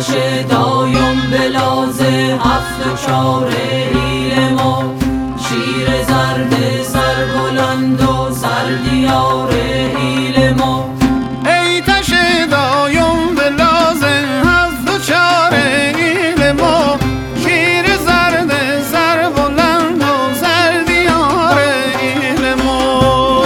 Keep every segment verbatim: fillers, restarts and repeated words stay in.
آتش دایم بلاز هفت و چاره ایل ما، شیر زرد سربلند و سردیار ایل ما. ای تش دایم بلاز هفت و چاره ایل ما، شیر زرد سربلند و سردیار ایل ما.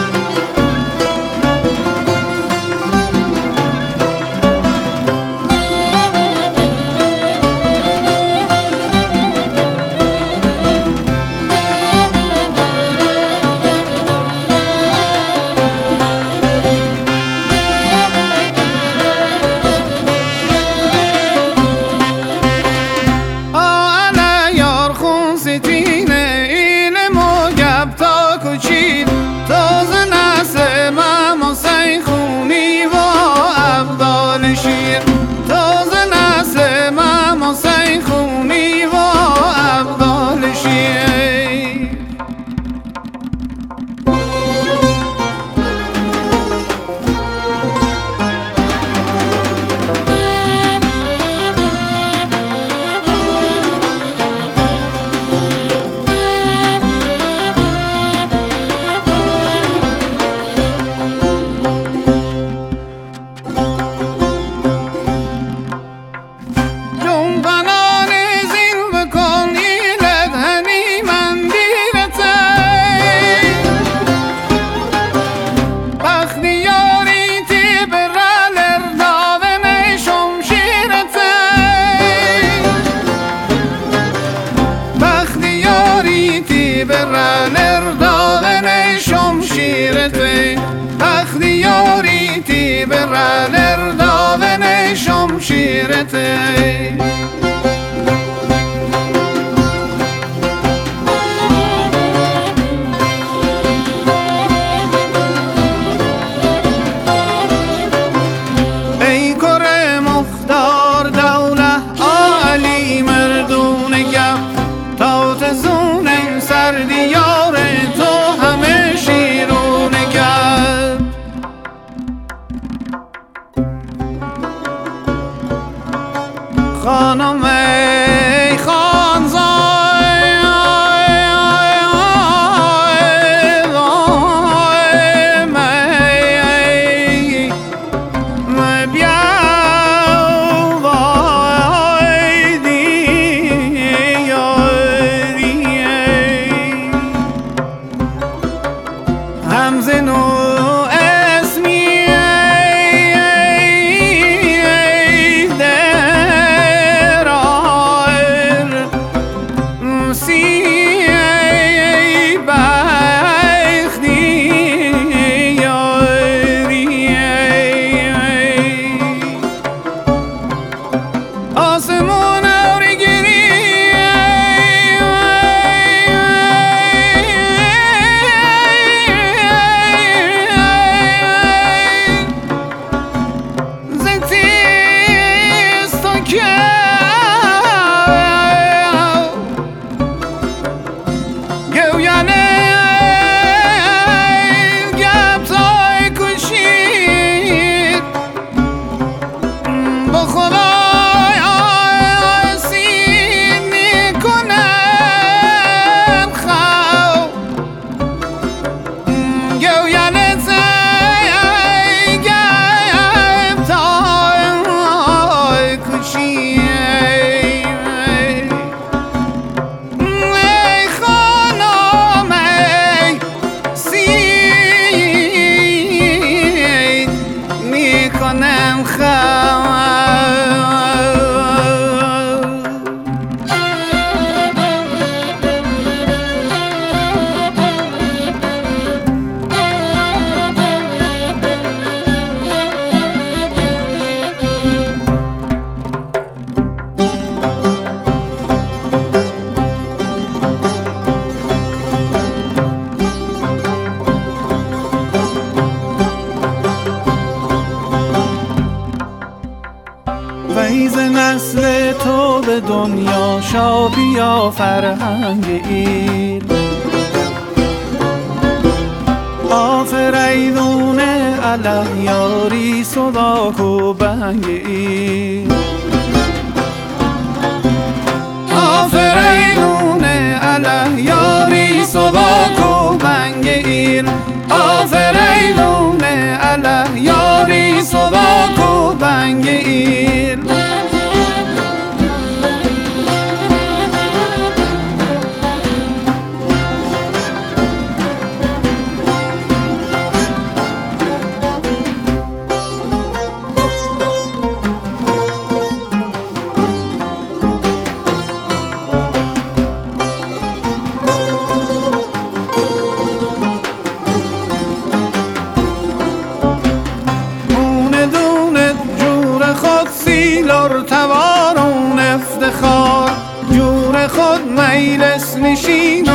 Ti berraler davene şomşirete. ای کره مختار دوله عالی مردون گم، تا تزون سردیار تو همه شیرون گم. خانم ای خانزای بیا وای دیاری همزنو فیض نسل تو به دنیا شافیا فرهنگ ایل، آفریدون اله یاری صداک و بنگ ایل. پرتوان و افتخار جور خود مجلس نشین